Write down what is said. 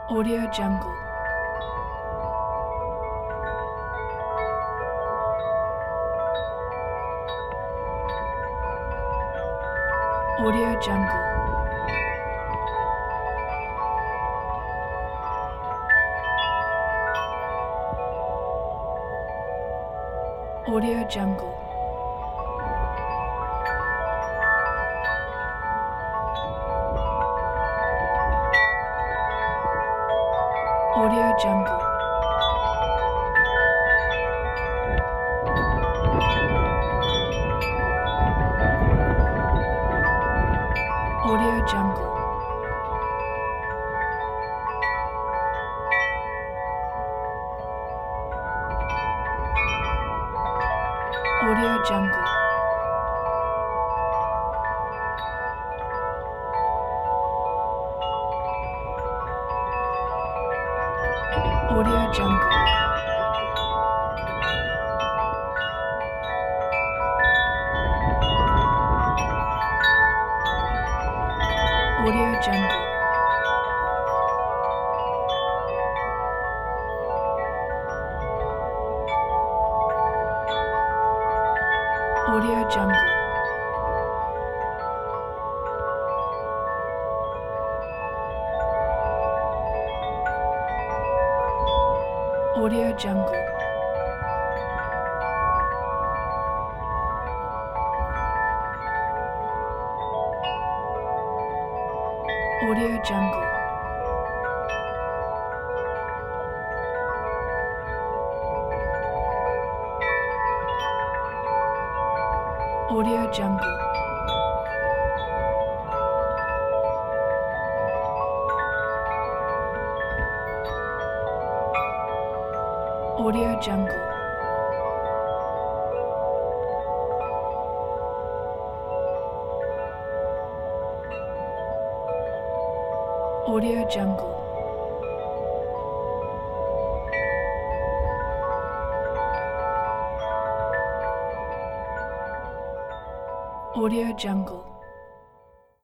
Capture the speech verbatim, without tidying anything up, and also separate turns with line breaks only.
Audio Jungle. Audio Jungle. Audio Jungle. Audio Jungle. Audio Jungle. Audio Jungle. Audio Jungle. Audio Jungle. Audio Jungle. Audio Jungle. Audio Jungle. Audio Jungle. Audio Jungle. Audio Jungle. Audio Jungle.